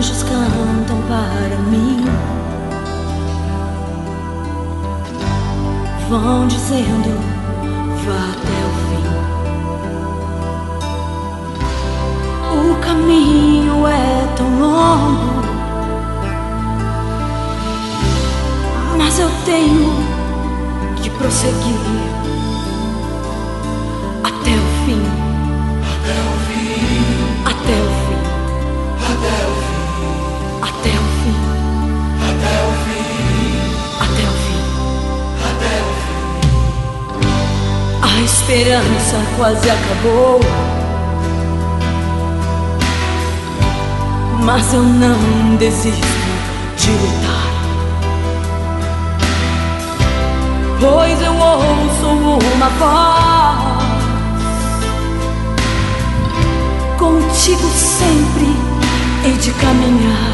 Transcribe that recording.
anjos cantam para mim, vão dizendo: vá até o fim. O caminho é tão longo, mas eu tenho que prosseguir até o fim. Até o fim. Até o fim. Até o fim. Até o fim. Até o fim. Até o fim. Até o fim. A esperança quase acabou, mas eu não desisto de lutar, pois eu ouço uma voz: contigo sempre hei de caminhar.